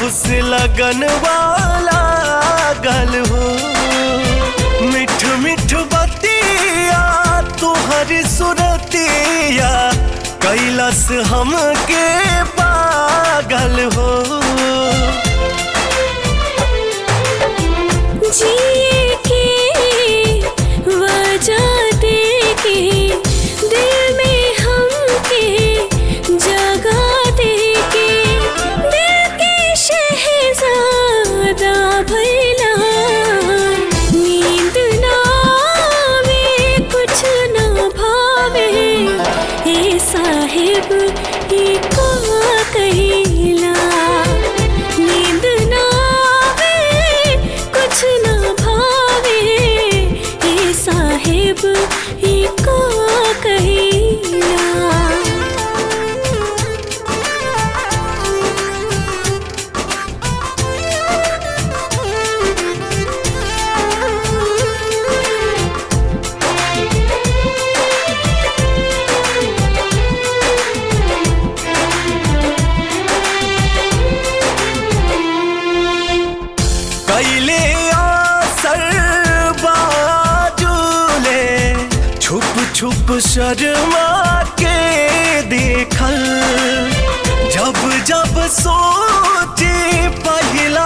से लगन वाला गल हो। मिठ मिठ बतिया तुहर सुरतिया कैलस हमके पागल हो। जिए के वजह देके दिल में हमके जगह देके दिल के शहजादा भइला। नींद ना आवे कुछ ना भावे ए साहिब ई का कहिला। नींद ना आवे कुछ ना भावे ए साहिब ई का कहिला। कैले आसर बाजूले छुप छुप शर्मा के देखल। जब जब सोचे पहला